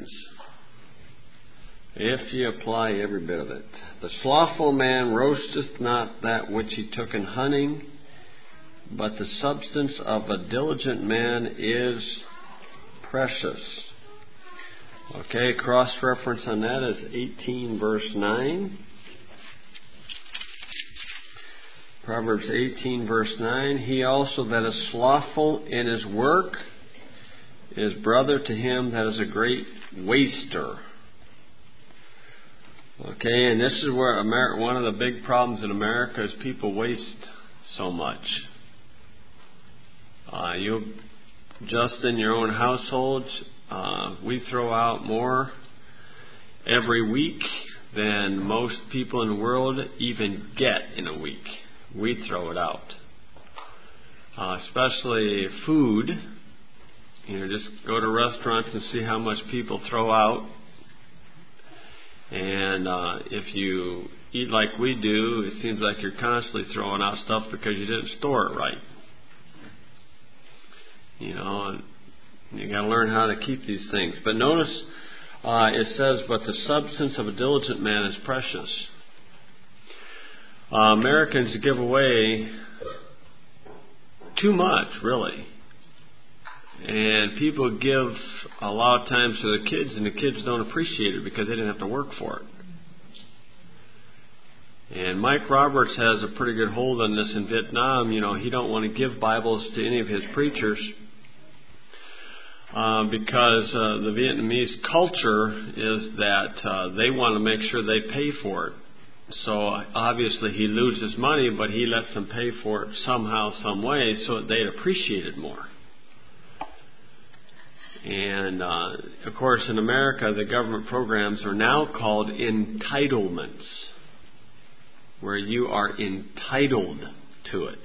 if ye apply every bit of it. The slothful man roasteth not that which he took in hunting, but the substance of a diligent man is precious. Okay, cross-reference on that is 18 verse 9. Proverbs 18 verse 9. He also that is slothful in his work is brother to him that is a great waster. Okay, and this is where one of the big problems in America is people waste so much. You just in your own households, we throw out more every week than most people in the world even get in a week. We throw it out. Especially food. Just go to restaurants and see how much people throw out. And if you eat like we do, it seems like you're constantly throwing out stuff because you didn't store it right. And you got to learn how to keep these things. But notice it says, but the substance of a diligent man is precious. Americans give away too much, really. And people give a lot of times to the kids, and the kids don't appreciate it because they didn't have to work for it. And Mike Roberts has a pretty good hold on this in Vietnam. He don't want to give Bibles to any of his preachers because the Vietnamese culture is that they want to make sure they pay for it. So obviously he loses money, but he lets them pay for it somehow, some way, so that they'd appreciate it more. And, of course, in America, the government programs are now called entitlements, where you are entitled to it.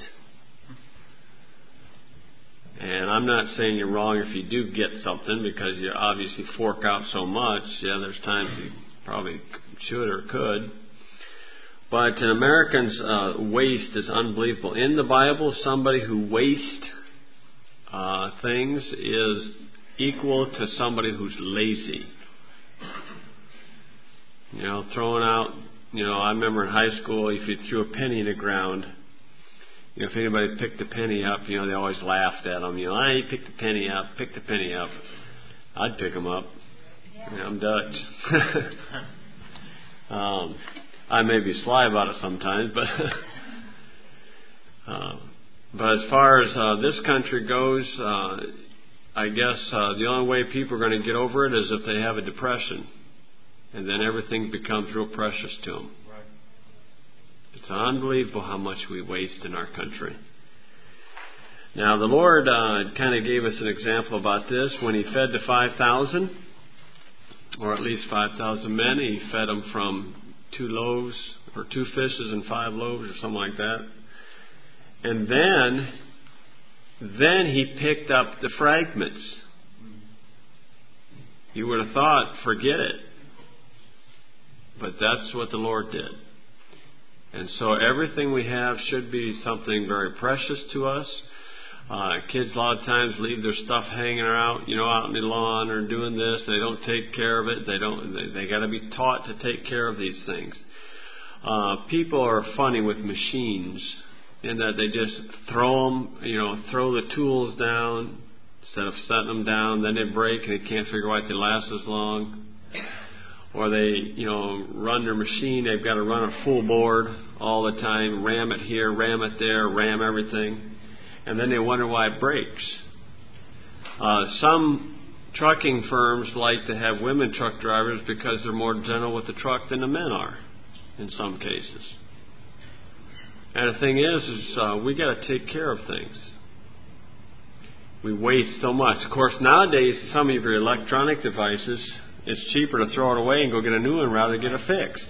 And I'm not saying you're wrong if you do get something, because you obviously fork out so much. Yeah, there's times you probably should or could. But in Americans, waste is unbelievable. In the Bible, somebody who wastes things is equal to somebody who's lazy. Throwing out, I remember in high school, if you threw a penny in the ground, if anybody picked the penny up, they always laughed at them. I picked the penny up. I'd pick them up. I'm Dutch. I may be sly about it sometimes, but as far as this country goes, I guess the only way people are going to get over it is if they have a depression, and then everything becomes real precious to them. Right. It's unbelievable how much we waste in our country. Now, the Lord kind of gave us an example about this when He fed the 5,000, or at least 5,000 men. He fed them from 2 loaves, or 2 fishes and 5 loaves, or something like that. And then He picked up the fragments. You would have thought, forget it. But that's what the Lord did. And so everything we have should be something very precious to us. Kids a lot of times leave their stuff hanging out, out in the lawn or doing this. They don't take care of it. They got to be taught to take care of these things. People are funny with machines in that they just throw the tools down instead of setting them down. Then they break and they can't figure out why they last as long. Or they, run their machine. They've got to run a full board all the time, ram it here, ram it there, ram everything. And then they wonder why it breaks. Some trucking firms like to have women truck drivers because they're more gentle with the truck than the men are in some cases. And the thing is we got to take care of things. We waste so much. Of course, nowadays, some of your electronic devices, it's cheaper to throw it away and go get a new one rather than get it fixed.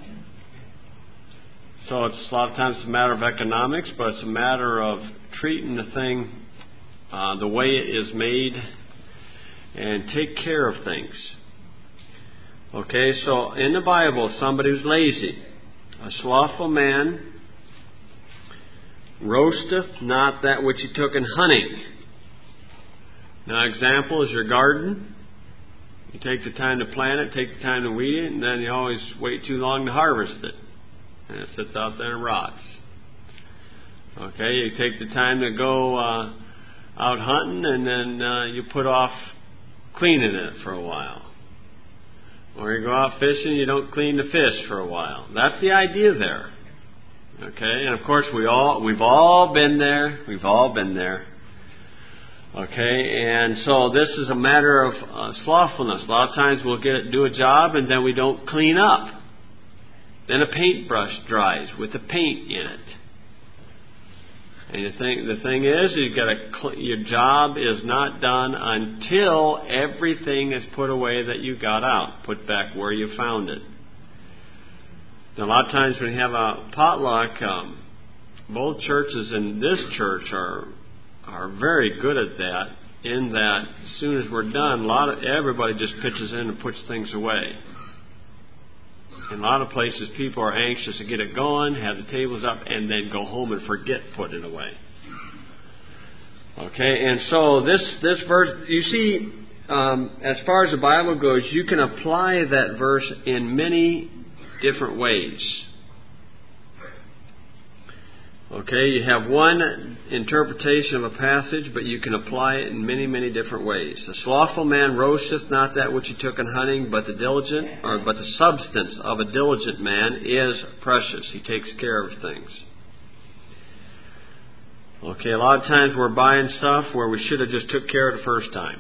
So it's a lot of times a matter of economics, but it's a matter of treating the thing the way it is made and take care of things. Okay, so in the Bible, somebody who's lazy, a slothful man roasteth not that which he took in hunting. Now, example is your garden. You take the time to plant it, take the time to weed it, and then you always wait too long to harvest it. And it sits out there and rots. Okay, you take the time to go out hunting, and then you put off cleaning it for a while. Or you go out fishing, you don't clean the fish for a while. That's the idea there. Okay, and of course we've all been there. We've all been there. Okay, and so this is a matter of slothfulness. A lot of times we'll do a job and then we don't clean up. Then a paintbrush dries with the paint in it. And the thing is, your job is not done until everything is put away that you got out, put back where you found it. Now, a lot of times when you have a potluck, both churches and this church are very good at that. In that, as soon as we're done, everybody just pitches in and puts things away. In a lot of places, people are anxious to get it going, have the tables up, and then go home and forget putting it away. Okay, and so this verse, you see, as far as the Bible goes, you can apply that verse in many different ways. Okay, you have one interpretation of a passage, but you can apply it in many, many different ways. The slothful man roasteth not that which he took in hunting, but the substance of a diligent man is precious. He takes care of things. Okay, a lot of times we're buying stuff where we should have just took care of the first time.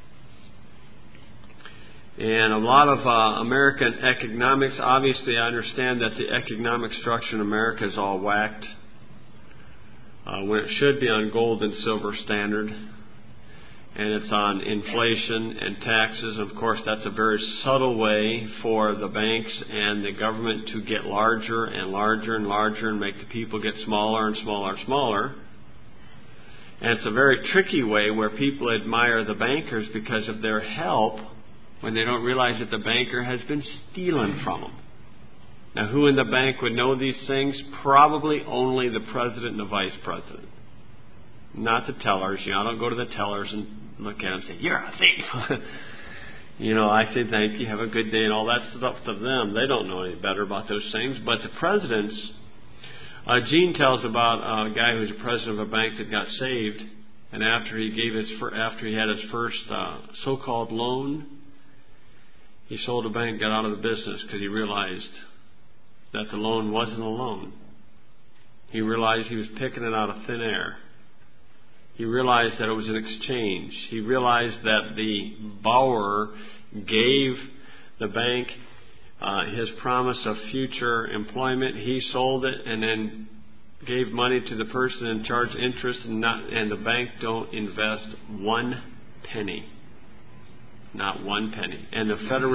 And a lot of American economics, obviously I understand that the economic structure in America is all whacked. When it should be on gold and silver standard, and it's on inflation and taxes. Of course, that's a very subtle way for the banks and the government to get larger and larger and larger and make the people get smaller and smaller and smaller. And it's a very tricky way where people admire the bankers because of their help when they don't realize that the banker has been stealing from them. Now, who in the bank would know these things? Probably only the president and the vice president. Not the tellers. I don't go to the tellers and look at them and say, "You're a thief." I say, "Thank you, have a good day," and all that stuff to them. They don't know any better about those things. But the presidents, Gene tells about a guy who's a president of a bank that got saved, and after he had his first so-called loan, he sold the bank, got out of the business because he realized that the loan wasn't a loan. He realized he was picking it out of thin air. He realized that it was an exchange. He realized that the borrower gave the bank his promise of future employment. He sold it and then gave money to the person and charged interest, and the bank don't invest one penny. Not one penny. And the Federal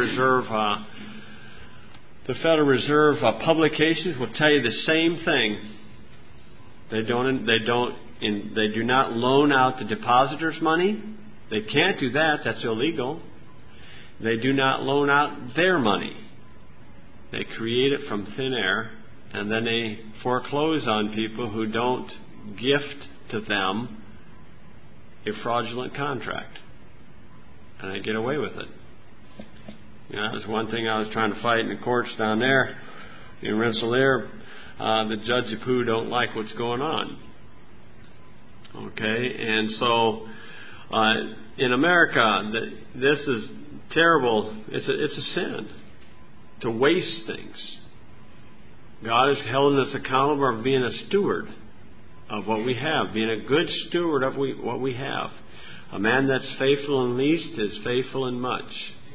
Reserve publications will tell you the same thing. They do not loan out the depositors' money. They can't do that. That's illegal. They do not loan out their money. They create it from thin air, and then they foreclose on people who don't gift to them a fraudulent contract. And they get away with it. That was one thing I was trying to fight in the courts down there in Rensselaer. The Judge of Pooh don't like what's going on. Okay, and so in America, this is terrible. It's a sin to waste things. God has held us accountable for being a steward of what we have, being a good steward of what we have. A man that's faithful in least is faithful in much.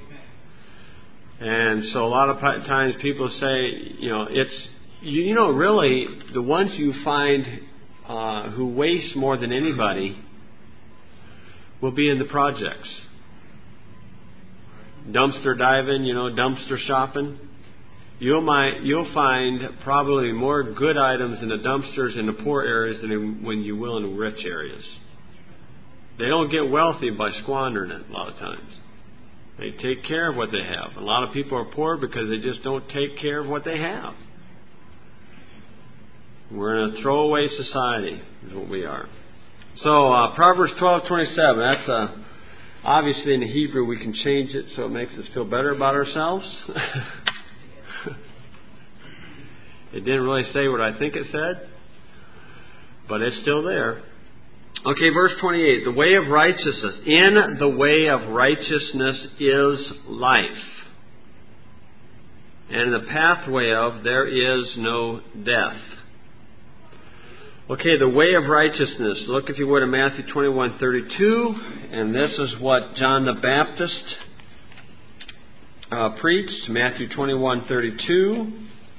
And so a lot of times people say, really, the ones you find who waste more than anybody will be in the projects. Dumpster diving, dumpster shopping. You'll find probably more good items in the dumpsters in the poor areas than when you will in the rich areas. They don't get wealthy by squandering it a lot of times. They take care of what they have. A lot of people are poor because they just don't take care of what they have. We're in a throwaway society, is what we are. So Proverbs 12:27. Obviously, in the Hebrew, we can change it so it makes us feel better about ourselves. It didn't really say what I think it said, but it's still there. Okay, verse 28. The way of righteousness. In the way of righteousness is life. And in the pathway of there is no death. Okay, the way of righteousness. Look, if you would, in Matthew 21:32. And this is what John the Baptist preached. Matthew 21:32.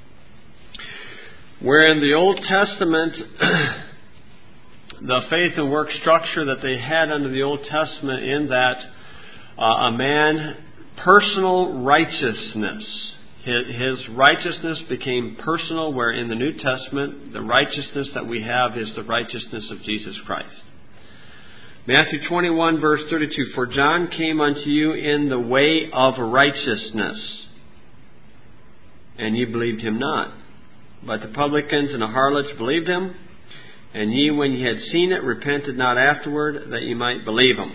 Where in the Old Testament, the faith and work structure that they had under the Old Testament, in that a man, personal righteousness, his righteousness became personal, where in the New Testament, the righteousness that we have is the righteousness of Jesus Christ. Matthew 21, verse 32, For John came unto you in the way of righteousness, and ye believed him not. But the publicans and the harlots believed him, and ye, when ye had seen it, repented not afterward, that ye might believe him.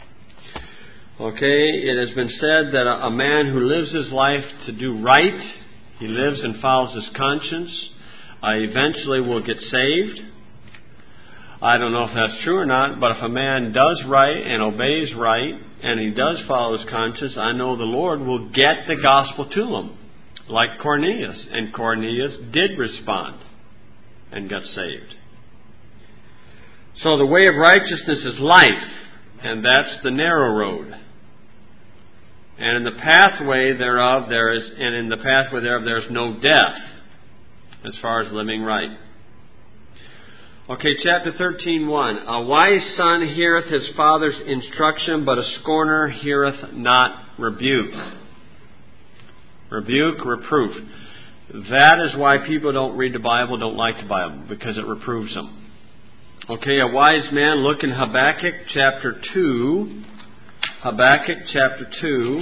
Okay, it has been said that a man who lives his life to do right, he lives and follows his conscience, eventually will get saved. I don't know if that's true or not, but if a man does right and obeys right, and he does follow his conscience, I know the Lord will get the gospel to him. Like Cornelius. And Cornelius did respond and got saved. So the way of righteousness is life. And that's the narrow road. And in the pathway thereof there is no death, as far as living right. Okay, chapter 13:1. A wise son heareth his father's instruction, but a scorner heareth not rebuke. Rebuke, reproof. That is why people don't read the Bible, don't like the Bible, because it reproves them. Okay, a wise man, look in Habakkuk chapter 2. Habakkuk chapter 2.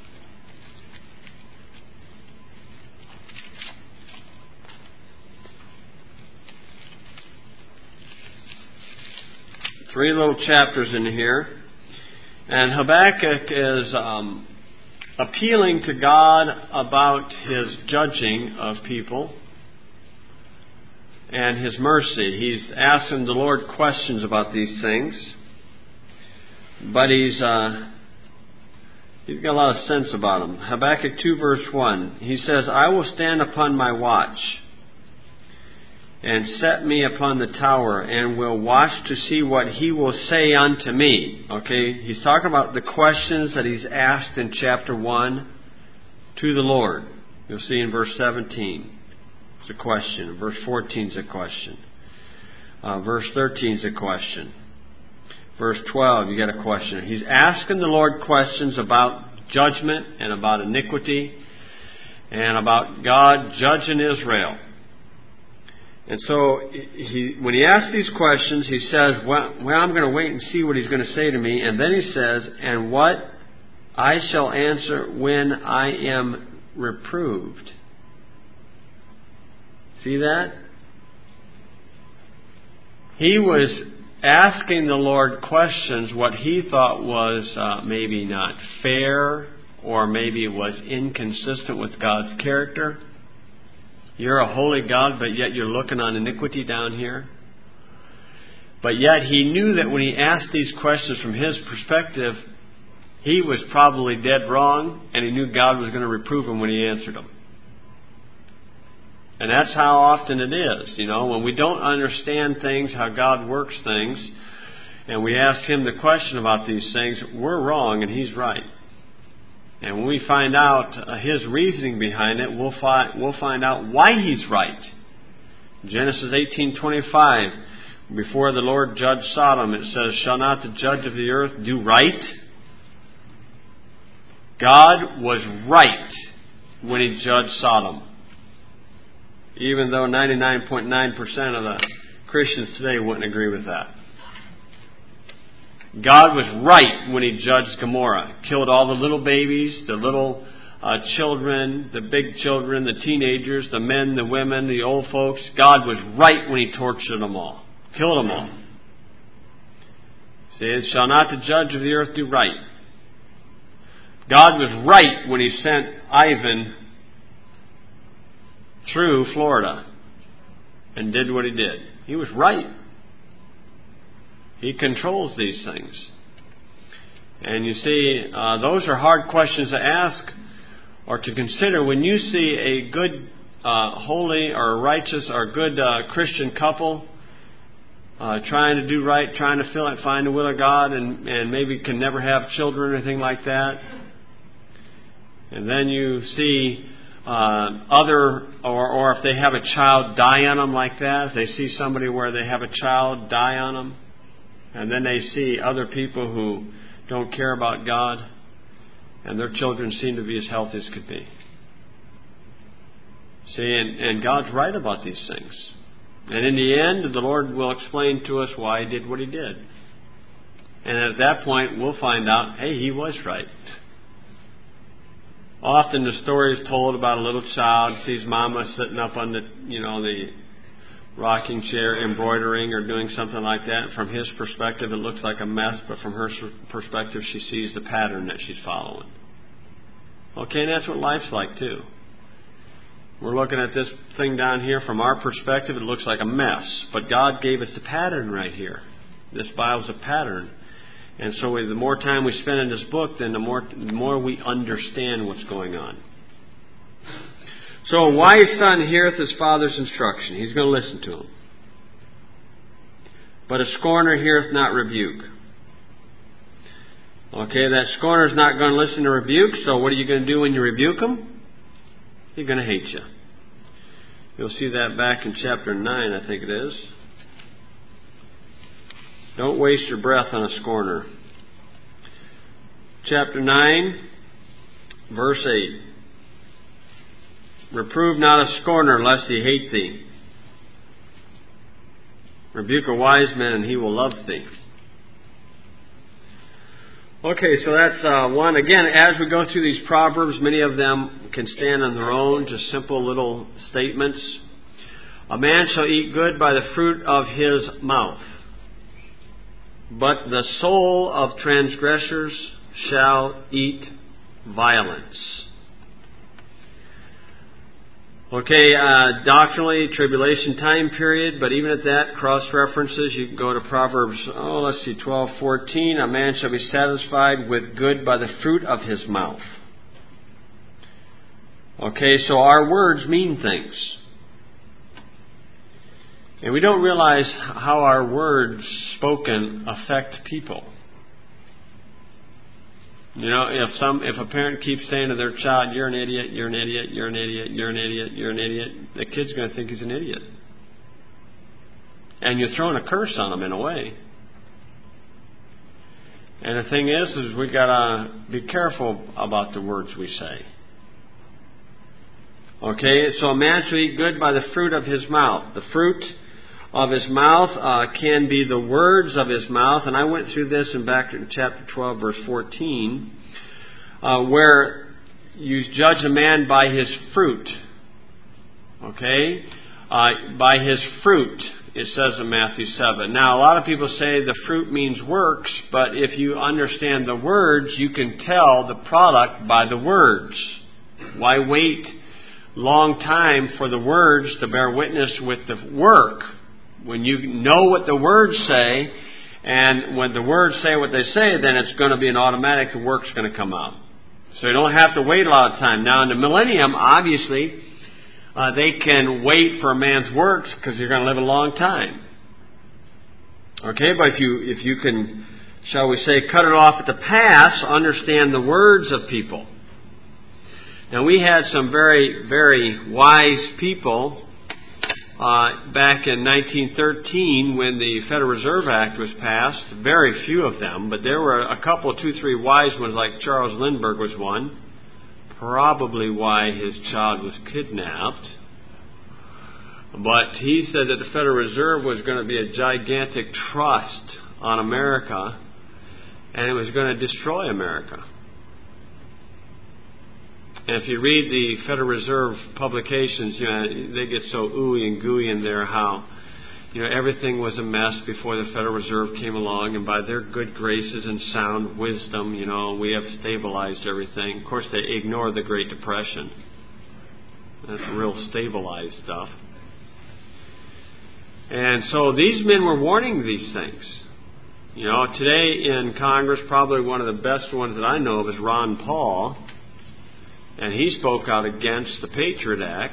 Three little chapters in here. And Habakkuk is appealing to God about His judging of people and His mercy. He's asking the Lord questions about these things. But he's got a lot of sense about him. Habakkuk 2 verse 1. He says, I will stand upon my watch and set me upon the tower and will watch to see what He will say unto me. Okay, he's talking about the questions that he's asked in chapter 1 to the Lord. You'll see in verse 17 it's a question. Verse 14 is a question. Verse 13 is a question. Verse 12, you get a question. He's asking the Lord questions about judgment and about iniquity and about God judging Israel. And so when he asks these questions, he says, well, I'm going to wait and see what He's going to say to me. And then he says, and what I shall answer when I am reproved. See that? He was asking the Lord questions, what he thought was maybe not fair, or maybe was inconsistent with God's character. You're a holy God, but yet you're looking on iniquity down here. But yet he knew that when he asked these questions from his perspective, he was probably dead wrong, and he knew God was going to reprove him when he answered them. And that's how often it is. You know, when we don't understand things, how God works things, and we ask Him the question about these things, we're wrong and He's right. And when we find out His reasoning behind it, we'll find out why He's right. Genesis 18:25, before the Lord judged Sodom, it says, shall not the judge of the earth do right? God was right when He judged Sodom. Even though 99.9% of the Christians today wouldn't agree with that. God was right when He judged Gomorrah. Killed all the little babies, the little children, the big children, the teenagers, the men, the women, the old folks. God was right when He tortured them all. Killed them all. See, shall not the judge of the earth do right? God was right when He sent Ivan through Florida and did what He did. He was right. He controls these things. And you see, those are hard questions to ask or to consider when you see a good, holy or righteous or good Christian couple trying to do right, trying to find the will of God, and maybe can never have children or anything like that. And then you see or if they have a child die on them like that, if they see somebody where they have a child die on them, and then they see other people who don't care about God, and their children seem to be as healthy as could be. See, and God's right about these things. And in the end, the Lord will explain to us why He did what He did. And at that point, we'll find out, hey, He was right. Often the story is told about a little child sees Mama sitting up on the rocking chair embroidering or doing something like that. From his perspective, it looks like a mess, but from her perspective, she sees the pattern that she's following. Okay, and that's what life's like too. We're looking at this thing down here. From our perspective, it looks like a mess, but God gave us the pattern right here. This Bible's a pattern. And so the more time we spend in this book, then the more we understand what's going on. So a wise son heareth his father's instruction. He's going to listen to him. But a scorner heareth not rebuke. Okay, that scorner's not going to listen to rebuke, so what are you going to do when you rebuke him? He's going to hate you. You'll see that back in chapter 9, I think it is. Don't waste your breath on a scorner. Chapter 9, verse 8. Reprove not a scorner, lest he hate thee. Rebuke a wise man, and he will love thee. Okay, so that's one. Again, as we go through these Proverbs, many of them can stand on their own, just simple little statements. A man shall eat good by the fruit of his mouth, but the soul of transgressors shall eat violence. Okay, doctrinally, tribulation time period, but even at that, cross-references, you can go to Proverbs, 12:14. A man shall be satisfied with good by the fruit of his mouth. Okay, so our words mean things. And we don't realize how our words spoken affect people. You know, if a parent keeps saying to their child, "You're an idiot, you're an idiot, you're an idiot, you're an idiot, you're an idiot," the kid's going to think he's an idiot. And you're throwing a curse on him in a way. And the thing is we got to be careful about the words we say. Okay, so a man shall eat good by the fruit of his mouth. The fruit of his mouth can be the words of his mouth. And I went through this back in chapter 12, verse 14, where you judge a man by his fruit. Okay? By his fruit, it says in Matthew 7. Now, a lot of people say the fruit means works, but if you understand the words, you can tell the product by the words. Why wait long time for the words to bear witness with the work? When you know what the words say, and when the words say what they say, then it's going to be an automatic, the work's going to come out. So you don't have to wait a lot of time. Now in the millennium, obviously, they can wait for a man's works because you're going to live a long time. Okay, but if you can, shall we say, cut it off at the pass, understand the words of people. Now we had some very, very wise people back in 1913 when the Federal Reserve Act was passed. Very few of them, but there were a couple, 2-3 wise ones, like Charles Lindbergh was one. Probably why his child was kidnapped. But he said that the Federal Reserve was going to be a gigantic trust on America, and it was going to destroy America. And if you read the Federal Reserve publications, you know, they get so ooey and gooey in there how, everything was a mess before the Federal Reserve came along, and by their good graces and sound wisdom, we have stabilized everything. Of course, they ignore the Great Depression. That's real stabilized stuff. And so these men were warning these things. Today in Congress, probably one of the best ones that I know of is Ron Paul, and he spoke out against the Patriot Act.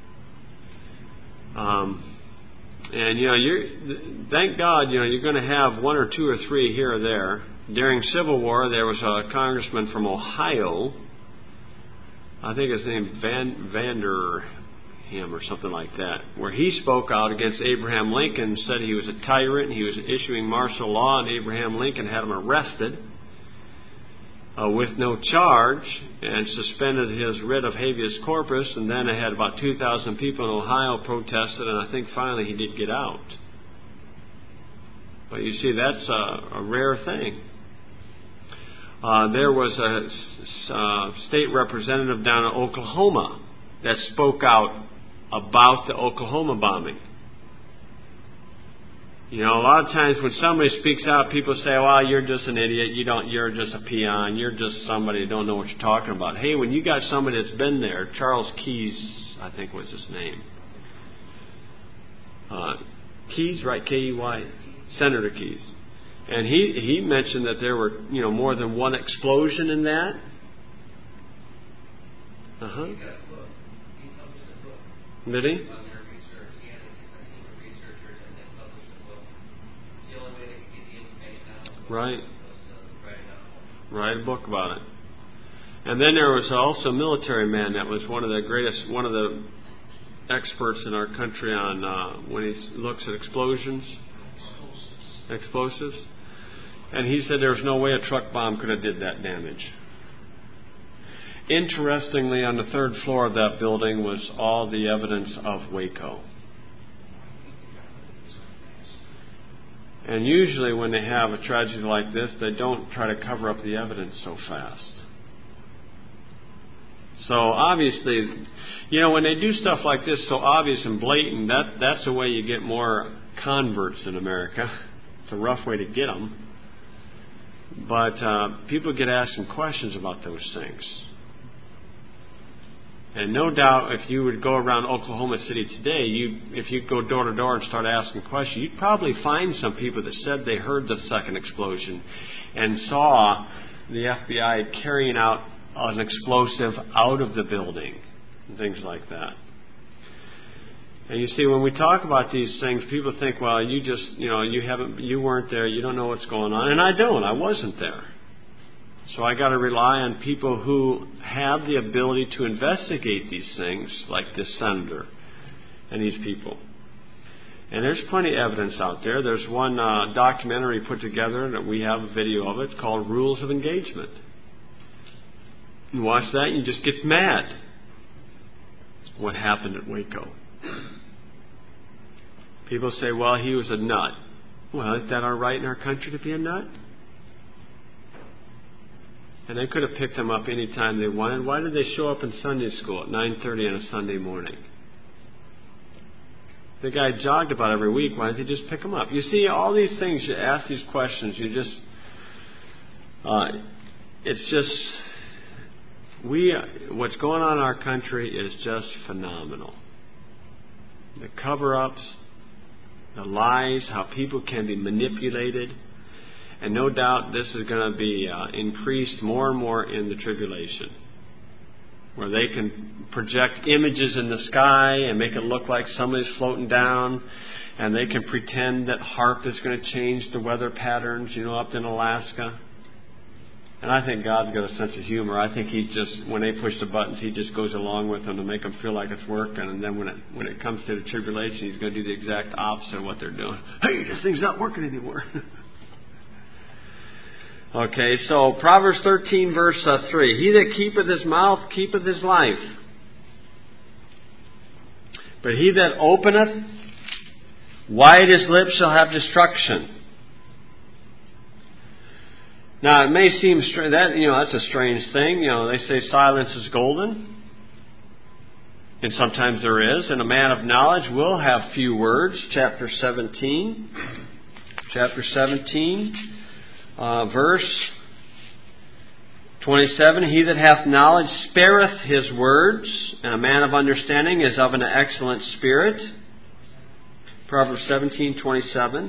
And thank God, you're going to have one or two or three here or there. During Civil War, there was a congressman from Ohio. I think his name Vanderham or something like that, where he spoke out against Abraham Lincoln, said he was a tyrant, and he was issuing martial law, and Abraham Lincoln had him arrested with no charge and suspended his writ of habeas corpus, and then I had about 2,000 people in Ohio protested, and I think finally he did get out. But you see, that's a rare thing. There was a state representative down in Oklahoma that spoke out about the Oklahoma bombing. A lot of times when somebody speaks out, people say, well, you're just an idiot, you're just a peon, you're just somebody who don't know what you're talking about. Hey, when you got somebody that's been there, Charles Keyes, I think was his name. Keyes, right? K-E-Y? Senator Keyes. And he mentioned that there were, more than one explosion in that. Uh-huh. He got a book. He published a book. Did he? On their research. He had a team of researchers and they published a book. It's the only way they could get the information out. Right. Write a book about it. And then there was also a military man that was one of the experts in our country on when he looks at explosives. And he said there was no way a truck bomb could have did that damage. Interestingly, on the third floor of that building was all the evidence of Waco. And usually when they have a tragedy like this, they don't try to cover up the evidence so fast. So obviously, when they do stuff like this so obvious and blatant, that's the way you get more converts in America. It's a rough way to get them. But people get asking questions about those things. And no doubt if you would go around Oklahoma City today, if you go door to door and start asking questions, you'd probably find some people that said they heard the second explosion and saw the FBI carrying out an explosive out of the building and things like that. And you see, when we talk about these things, people think, well, you weren't there, you don't know what's going on. And I wasn't there. So I got to rely on people who have the ability to investigate these things, like this senator and these people. And there's plenty of evidence out there. There's one documentary put together that we have a video of it called Rules of Engagement. You watch that and you just get mad. What happened at Waco? People say, well, he was a nut. Well, is that our right in our country to be a nut? And they could have picked him up any time they wanted. Why did they show up in Sunday school at 9:30 on a Sunday morning? The guy jogged about every week. Why didn't they just pick him up? You see, all these things, you ask these questions, what's going on in our country is just phenomenal. The cover-ups, the lies, how people can be manipulated. And no doubt this is going to be increased more and more in the tribulation, where they can project images in the sky and make it look like somebody's floating down, and they can pretend that HAARP is going to change the weather patterns, up in Alaska. And I think God's got a sense of humor. I think when they push the buttons, He just goes along with them to make them feel like it's working. And then when it comes to the tribulation, He's going to do the exact opposite of what they're doing. Hey, this thing's not working anymore. Okay, so Proverbs 13, verse 3. He that keepeth his mouth keepeth his life. But he that openeth wide his lips shall have destruction. Now, it may seem that's a strange thing. They say silence is golden. But, you see, all these things you ask these questions, you just want to know what's going on in our country. And I don't. I wasn't there. So I got to rely on people who have the ability to investigate these things, like this senator and these people. And there's plenty of evidence out there. There's one documentary put together that we have a video of it called Rules of Engagement. You watch that and you just get mad. What happened at Waco? And sometimes there is. And a man of knowledge will have few words. Chapter 17. Chapter 17, verse 27. He that hath knowledge spareth his words, and a man of understanding is of an excellent spirit. Proverbs 17:27.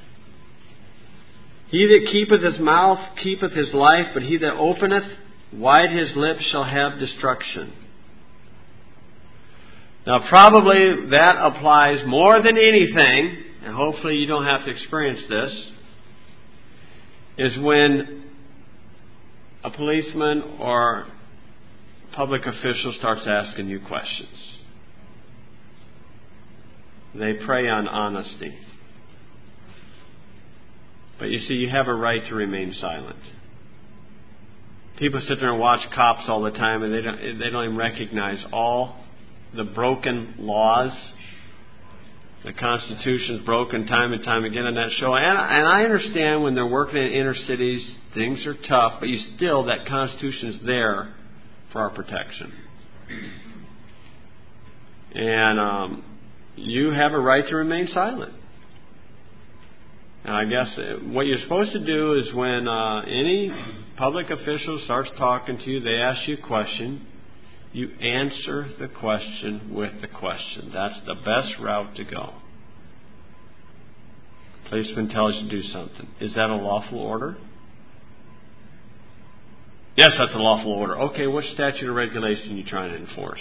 He that keepeth his mouth keepeth his life, but he that openeth wide his lips shall have destruction. Now probably that applies more than anything, and hopefully you don't have to experience this, is when a policeman or public official starts asking you questions. They prey on honesty. But you see, you have a right to remain silent. People sit there and watch cops all the time, and they don't even recognize all the broken laws. The Constitution's broken time and time again in that show. And I understand when they're working in inner cities, things are tough, but that Constitution's there for our protection. And you have a right to remain silent. And I guess what you're supposed to do is when any public official starts talking to you, they ask you a question, you answer the question with the question. That's the best route to go. Policeman tells you to do something. Is that a lawful order? Yes, that's a lawful order. Okay, what statute or regulation are you trying to enforce?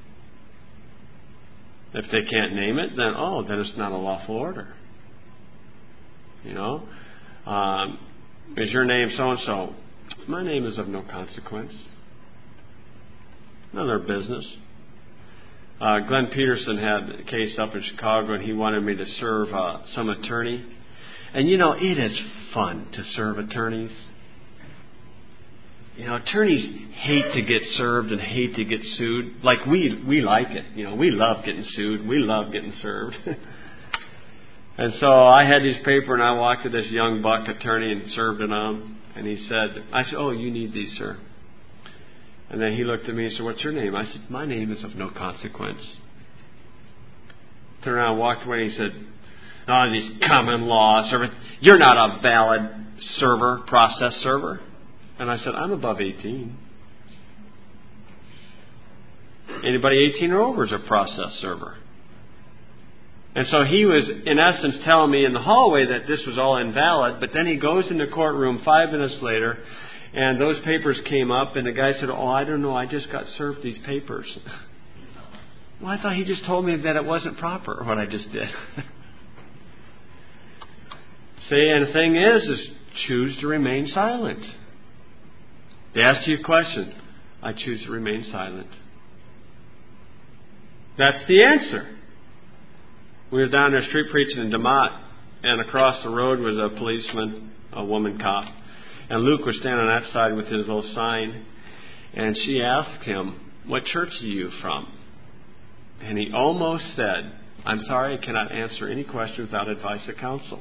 If they can't name it, then it's not a lawful order. Is your name so-and-so? My name is of no consequence. None of their business. Glenn Peterson had a case up in Chicago, and he wanted me to serve some attorney. And it is fun to serve attorneys. Attorneys hate to get served and hate to get sued. Like we like it. We love getting sued. We love getting served. And so I had his paper, and I walked to this young buck attorney and served it on. And I said, "Oh, you need these, sir." And then he looked at me and said, "What's your name?" I said, "My name is of no consequence." Turned around and walked away, and he said, "Oh, these common law server. You're not a valid process server." And I said, "I'm above 18. Anybody 18 or over is a process server." And so he was, in essence, telling me in the hallway that this was all invalid, but then he goes in the courtroom 5 minutes later, and those papers came up, and the guy said, "Oh, I don't know, I just got served these papers." Well, I thought he just told me that it wasn't proper, what I just did. See, and the thing is choose to remain silent. They ask you a question. I choose to remain silent. That's the answer. We were down the street preaching in DeMott, and across the road was a policeman, a woman cop. And Luke was standing on that side with his little sign. And she asked him, "What church are you from?" And he almost said, "I'm sorry, I cannot answer any question without advice of counsel."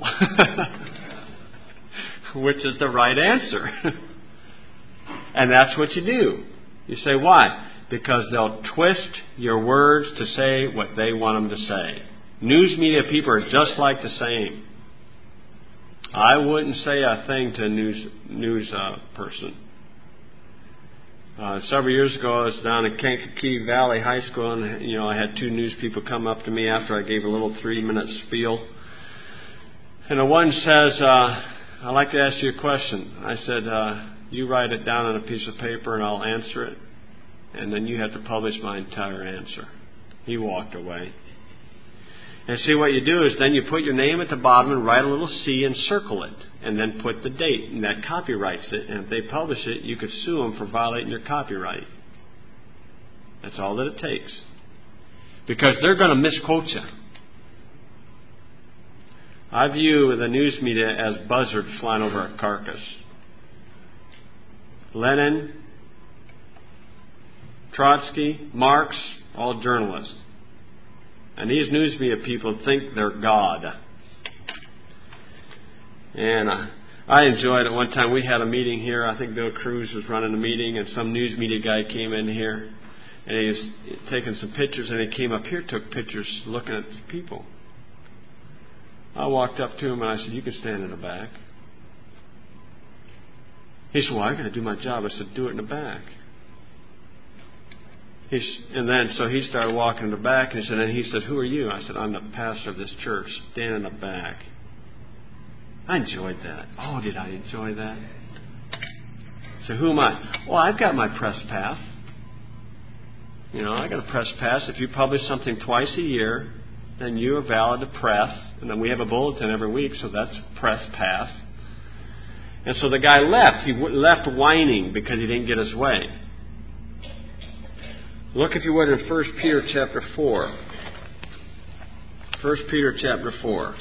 Which is the right answer. And that's what you do. You say, why? Because they'll twist your words to say what they want them to say. News media people are just like the same. I wouldn't say a thing to a news person. Several years ago, I was down at Kankakee Valley High School, and I had 2 news people come up to me after I gave a little 3-minute spiel. And the one says, "I'd like to ask you a question." I said, "You write it down on a piece of paper, and I'll answer it, and then you have to publish my entire answer." He walked away. And see, what you do is then you put your name at the bottom and write a little C and circle it. And then put the date. And that copyrights it. And if they publish it, you could sue them for violating your copyright. That's all that it takes. Because they're going to misquote you. I view the news media as buzzards flying over a carcass. Lenin, Trotsky, Marx, all journalists. And these news media people think they're God. And I enjoyed it. One time we had a meeting here. I think Bill Cruz was running a meeting, and some news media guy came in here. And he was taking some pictures, and he came up here, took pictures looking at the people. I walked up to him and I said, "You can stand in the back." He said, "Well, I got to do my job." I said, "Do it in the back." So he started walking in the back, and he said, "Who are you?" I said, "I'm the pastor of this church. Stand in the back." I enjoyed that. Oh, did I enjoy that? So who am I? Well, I've got my press pass. I got a press pass. If you publish something twice a year, then you are valid to press. And then we have a bulletin every week, so that's press pass. And so the guy left. He left whining because he didn't get his way. Look, if you would, in 1 Peter chapter 4. 1 Peter chapter 4.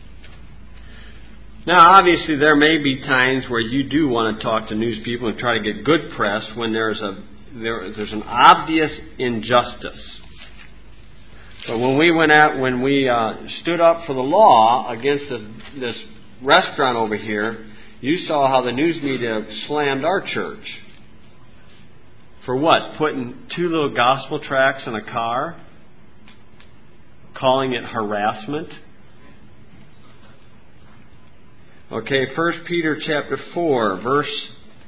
Now, obviously, there may be times where you do want to talk to news people and try to get good press when there's an obvious injustice. But when we stood up for the law against this restaurant over here, you saw how the news media slammed our church. For what? Putting 2 little gospel tracts in a car? Calling it harassment? Okay, 1 Peter chapter 4, verse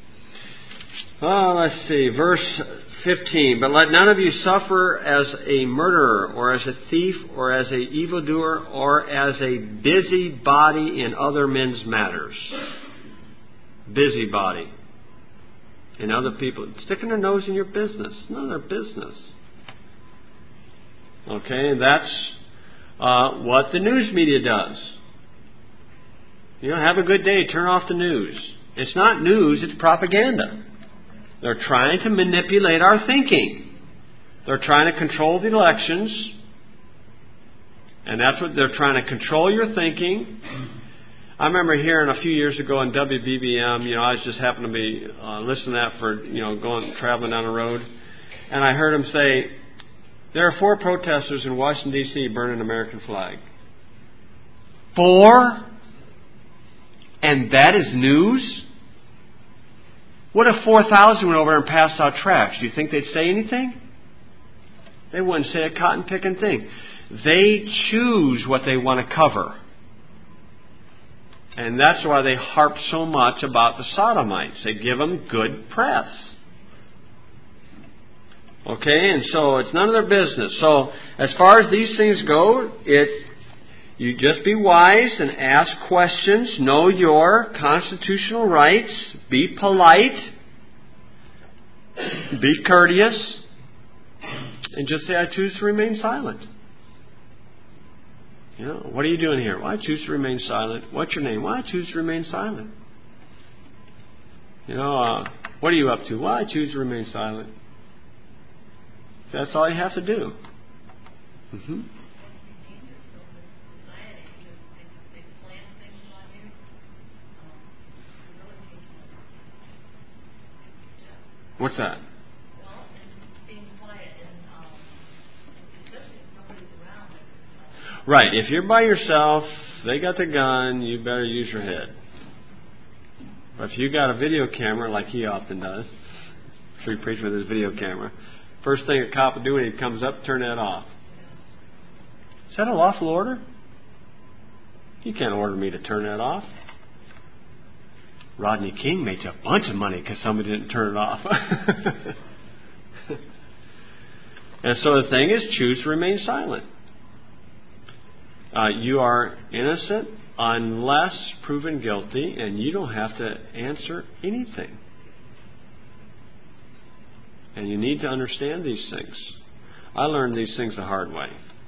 15. But let none of you suffer as a murderer, or as a thief, or as an evildoer, or as a busybody in other men's matters. Busybody. In other people. Sticking their nose in your business. None of their business. Okay, and that's what the news media does. Have a good day, turn off the news. It's not news, it's propaganda. They're trying to manipulate our thinking. They're trying to control the elections. And that's what they're trying to control your thinking. I remember hearing a few years ago on WBBM, I was just happened to be listening to that for, traveling down the road. And I heard him say, there are 4 protesters in Washington, D.C. burning an American flag. 4? And that is news? What if 4,000 went over and passed out tracts? Do you think they'd say anything? They wouldn't say a cotton-picking thing. They choose what they want to cover. And that's why they harp so much about the sodomites. They give them good press. Okay, and so it's none of their business. So as far as these things go, you just be wise and ask questions. Know your constitutional rights. Be polite. Be courteous. And just say, I choose to remain silent. What are you doing here? Well, I choose to remain silent. What's your name? Well, I choose to remain silent. What are you up to? Well, I choose to remain silent. So that's all you have to do. Mm-hmm. What's that? Well, being quiet and especially if nobody's around. Right. If you're by yourself, they got the gun, you better use your head. But if you got a video camera, like he often does, I'm sure he preaches with his video camera, first thing a cop will do when he comes up, turn that off. Is that a lawful order? You can't order me to turn that off. Rodney King made you a bunch of money because somebody didn't turn it off. And so the thing is, choose to remain silent. You are innocent unless proven guilty, and you don't have to answer anything. And you need to understand these things. I learned these things the hard way.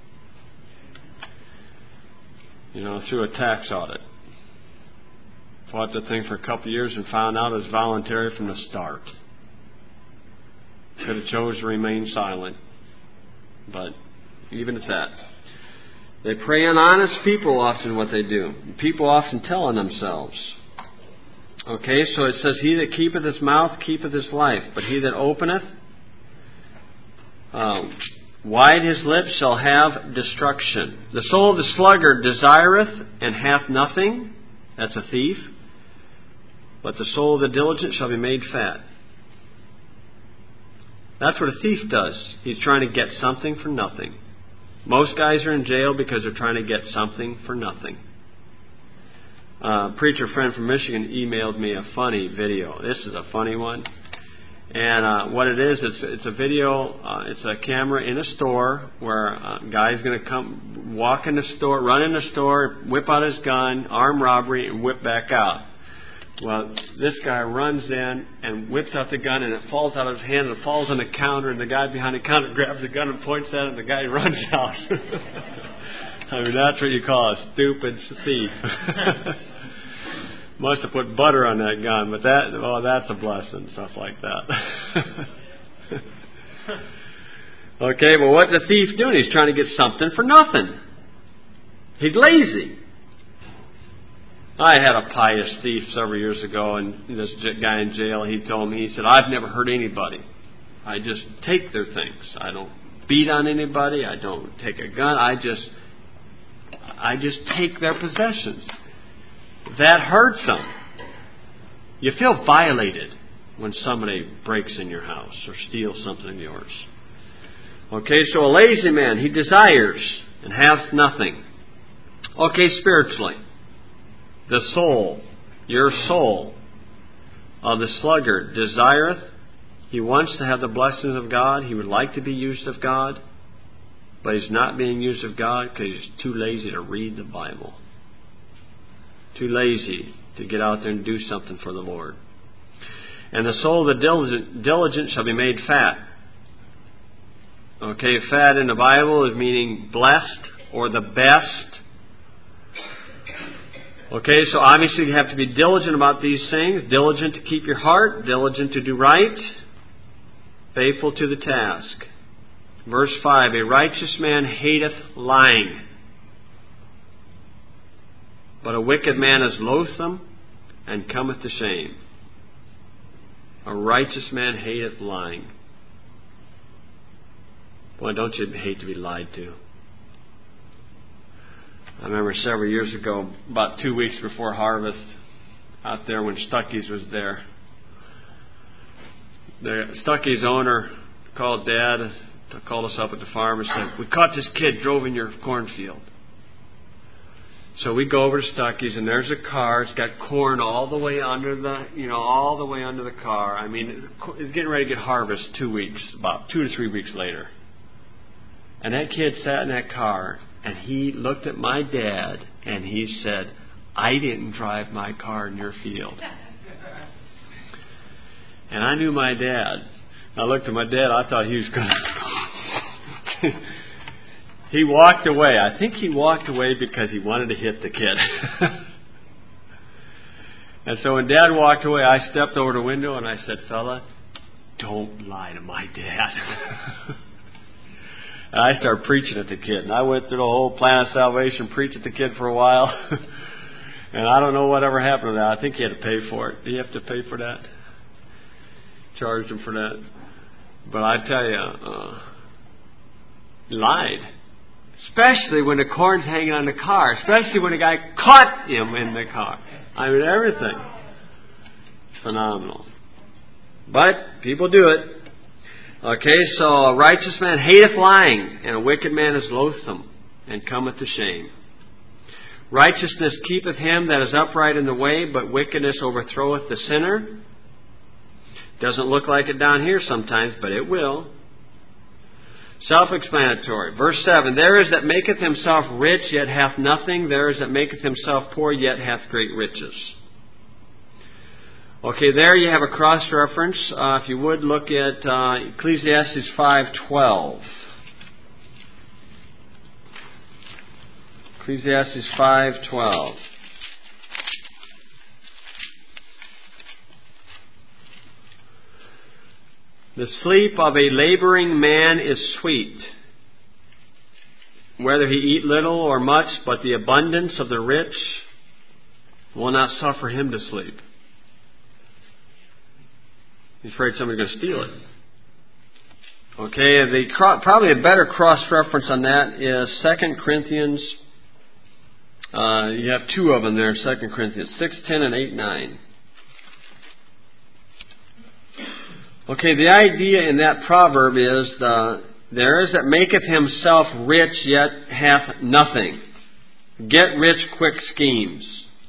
Through a tax audit. Fought the thing for a couple of years and found out it was voluntary from the start. Could have chose to remain silent. But even at that. They prey on honest people often what they do. People often tell on themselves. Okay, so it says, he that keepeth his mouth keepeth his life, but he that openeth wide his lips shall have destruction. The soul of the sluggard desireth and hath nothing. That's a thief. But the soul of the diligent shall be made fat. That's what a thief does. He's trying to get something for nothing. Most guys are in jail because they're trying to get something for nothing. A preacher friend from Michigan emailed me a funny video. This is a funny one. And what it is, it's a video, it's a camera in a store where a guy's going to come, walk in the store, run in the store, whip out his gun, armed robbery, and whip back out. Well, this guy runs in and whips out the gun, and it falls out of his hand, and it falls on the counter, and the guy behind the counter grabs the gun and points at it, and the guy runs out. I mean, that's what you call a stupid thief. Must have put butter on that gun, but that's a blessing, stuff like that. Okay, well, what's the thief doing? He's trying to get something for nothing. He's lazy. I had a pious thief several years ago, and this guy in jail, he told me, he said, I've never hurt anybody. I just take their things. I don't beat on anybody. I don't take a gun. I just take their possessions. That hurts them. You feel violated when somebody breaks in your house or steals something of yours. Okay, so a lazy man, he desires and has nothing. Okay, spiritually. The soul, your soul of the sluggard desireth. He wants to have the blessings of God. He would like to be used of God. But he's not being used of God because he's too lazy to read the Bible. Too lazy to get out there and do something for the Lord. And the soul of the diligent shall be made fat. Okay, fat in the Bible is meaning blessed or the best. Okay, so obviously you have to be diligent about these things. Diligent to keep your heart. Diligent to do right. Faithful to the task. Verse 5, a righteous man hateth lying, but a wicked man is loathsome and cometh to shame. A righteous man hateth lying. Boy, don't you hate to be lied to? I remember several years ago, about 2 weeks before harvest, out there when Stuckey's was there. The Stuckey's owner called Dad, called us up at the farm and said, we caught this kid drove in your cornfield. So we go over to Stuckey's and there's a car. It's got corn all the way under all the way under the car. I mean, it's getting ready to get harvest 2 weeks, about 2 to 3 weeks later. And that kid sat in that car and he looked at my dad and he said, I didn't drive my car in your field. And I knew my dad. I looked at my dad, I thought he was going to... He walked away. I think he walked away because he wanted to hit the kid. And so when Dad walked away, I stepped over the window and I said, fella, don't lie to my dad. And I started preaching at the kid. And I went through the whole plan of salvation, preached at the kid for a while. And I don't know whatever happened to that. I think he had to pay for it. Do you have to pay for that? Charged him for that. But I tell you, lied. Especially when the corn's hanging on the car. Especially when the guy caught him in the car. I mean, everything. It's phenomenal. But people do it. Okay, so a righteous man hateth lying, and a wicked man is loathsome, and cometh to shame. Righteousness keepeth him that is upright in the way, but wickedness overthroweth the sinner. Doesn't look like it down here sometimes, but it will. Self-explanatory. Verse 7, there is that maketh himself rich, yet hath nothing. There is that maketh himself poor, yet hath great riches. Okay, there you have a cross-reference. If you would, look at Ecclesiastes 5:12. Ecclesiastes 5:12. The sleep of a laboring man is sweet, whether he eat little or much, but the abundance of the rich will not suffer him to sleep. He's afraid somebody's going to steal it. Okay, probably a better cross-reference on that is 2 Corinthians. You have two of them there, 2 Corinthians 6:10 and 8:9. Okay, the idea in that proverb is there is that maketh himself rich yet hath nothing. Get rich quick schemes.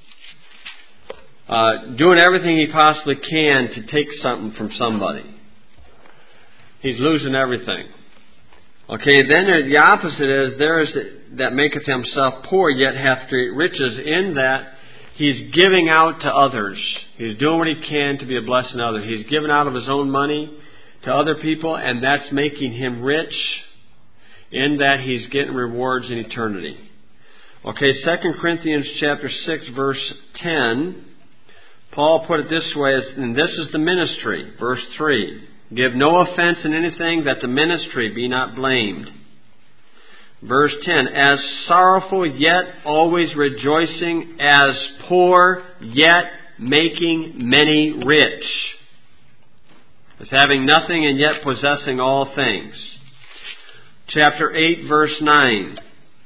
Doing everything he possibly can to take something from somebody. He's losing everything. Okay, then the opposite is there is that maketh himself poor yet hath great riches, in that he's giving out to others. He's doing what he can to be a blessing to others. He's giving out of his own money to other people, and that's making him rich, in that he's getting rewards in eternity. Okay, 2 Corinthians chapter 6, verse 10, Paul put it this way, and this is the ministry, verse 3. Give no offense in anything, that the ministry be not blamed. Verse 10, as sorrowful yet always rejoicing, as poor yet making many rich, as having nothing and yet possessing all things. Chapter 8, verse 9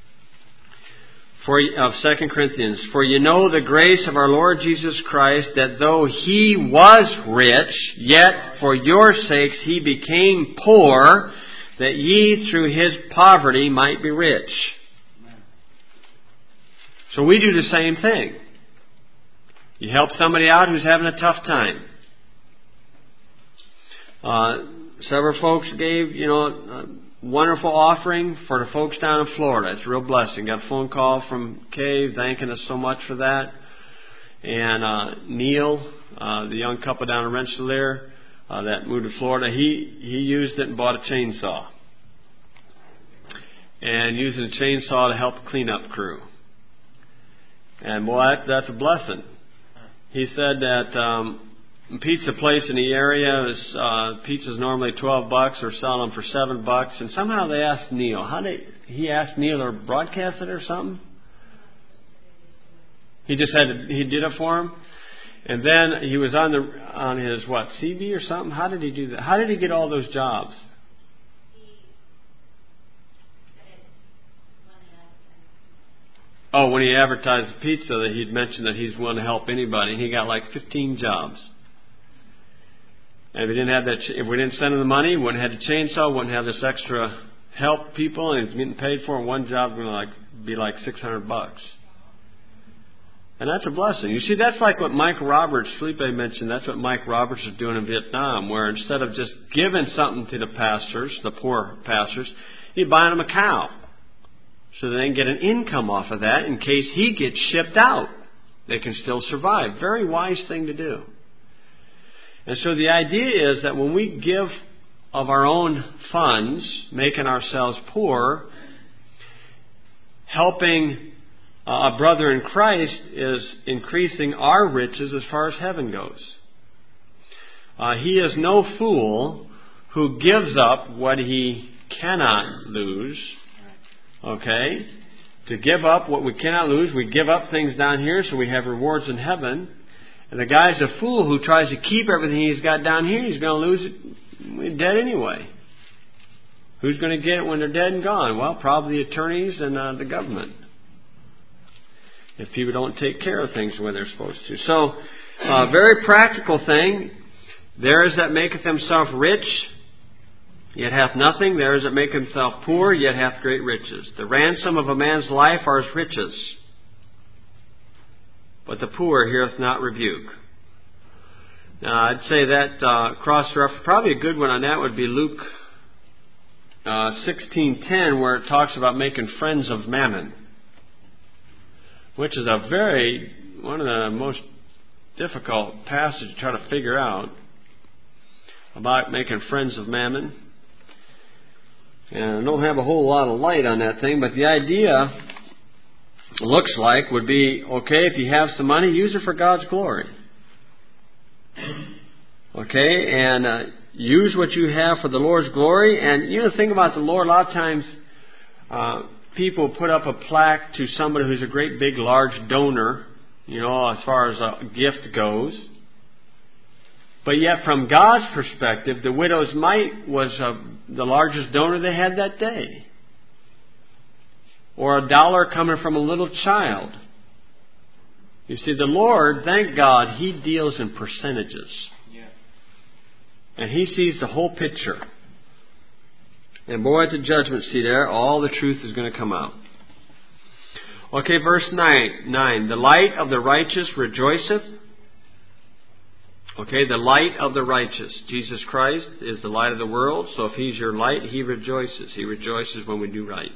of 2 Corinthians, for you know the grace of our Lord Jesus Christ, that though he was rich, yet for your sakes he became poor, that ye through his poverty might be rich. So we do the same thing. You help somebody out who's having a tough time. Several folks gave, a wonderful offering for the folks down in Florida. It's a real blessing. Got a phone call from Kay thanking us so much for that. And Neil, the young couple down in Rensselaer that moved to Florida, he used it and bought a chainsaw. And using a chainsaw to help the cleanup crew. And boy, that's a blessing. He said that pizza place in the area is pizza's normally $12 or selling them for $7, and somehow they asked Neil. He asked Neil to broadcast it or something? He just he did it for him, and then he was on his CV or something. How did he do that? How did he get all those jobs? Oh, when he advertised the pizza, that he'd mentioned that he's willing to help anybody, and he got like 15 jobs. And if we didn't send him the money, we wouldn't have the chainsaw, wouldn't have this extra help people, and he's getting paid for. And one job would be like $600. And that's a blessing. You see, that's like what Mike Roberts, Felipe mentioned. That's what Mike Roberts is doing in Vietnam, where instead of just giving something to the pastors, the poor pastors, he's buying them a cow, so they can get an income off of that in case he gets shipped out. They can still survive. Very wise thing to do. And so the idea is that when we give of our own funds, making ourselves poor, helping a brother in Christ is increasing our riches as far as heaven goes. He is no fool who gives up what he cannot lose. Okay? To give up what we cannot lose, we give up things down here so we have rewards in heaven. And the guy's a fool who tries to keep everything he's got down here. He's going to lose it when he's dead anyway. Who's going to get it when they're dead and gone? Well, probably the attorneys and the government. If people don't take care of things the way they're supposed to. So, very practical thing. There is that maketh himself rich, yet hath nothing. There is that maketh himself poor, yet hath great riches. The ransom of a man's life are his riches. But the poor heareth not rebuke. Now, I'd say that cross-reference, probably a good one on that would be Luke 16:10, where it talks about making friends of mammon, which is one of the most difficult passages to try to figure out about making friends of mammon. And I don't have a whole lot of light on that thing, but the idea looks like would be, okay, if you have some money, use it for God's glory. Okay, and use what you have for the Lord's glory. And the thing about the Lord, a lot of times people put up a plaque to somebody who's a great big large donor, as far as a gift goes. But yet from God's perspective, the widow's mite was the largest donor they had that day. Or $1 coming from a little child. You see, the Lord, thank God, He deals in percentages. And He sees the whole picture. And boy, at the judgment seat there, all the truth is going to come out. Okay, verse 9. The light of the righteous rejoiceth. Okay, the light of the righteous. Jesus Christ is the light of the world, so if He's your light, He rejoices. He rejoices when we do right.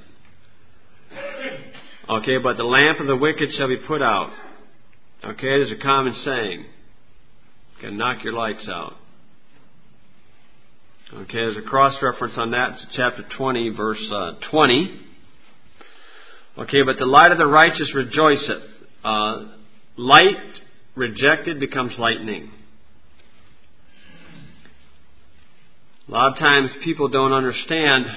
Okay, but the lamp of the wicked shall be put out. Okay, there's a common saying. You can knock your lights out. Okay, there's a cross-reference on that. It's chapter 20, verse 20. Okay, but the light of the righteous rejoiceth. Light rejected becomes lightning. A lot of times people don't understand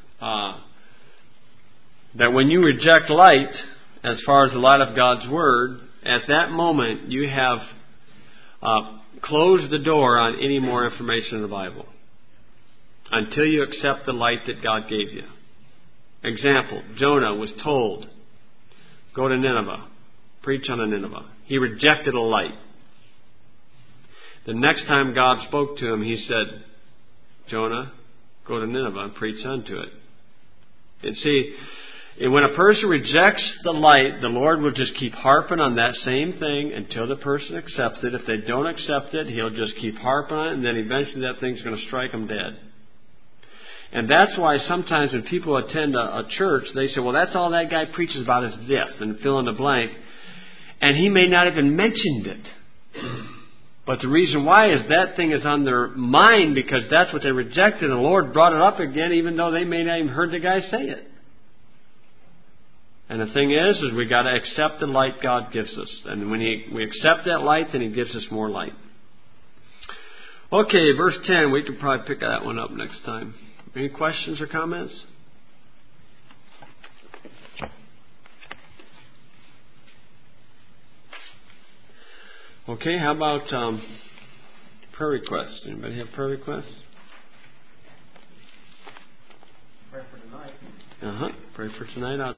that when you reject light, as far as the light of God's Word, at that moment you have closed the door on any more information in the Bible until you accept the light that God gave you. Example, Jonah was told, go to Nineveh, preach unto Nineveh. He rejected a light. The next time God spoke to him, He said, Jonah, go to Nineveh and preach unto it. And see, when a person rejects the light, the Lord will just keep harping on that same thing until the person accepts it. If they don't accept it, He'll just keep harping on it, and then eventually that thing's going to strike them dead. And that's why sometimes when people attend a church, they say, well, that's all that guy preaches about is this, and fill in the blank. And he may not even mentioned it. But the reason why is that thing is on their mind because that's what they rejected. And the Lord brought it up again even though they may not even heard the guy say it. And the thing is we got to accept the light God gives us. And when we accept that light, then He gives us more light. Okay, verse 10. We can probably pick that one up next time. Any questions or comments? Okay, how about prayer requests? Anybody have prayer requests? Pray for tonight. Pray for tonight.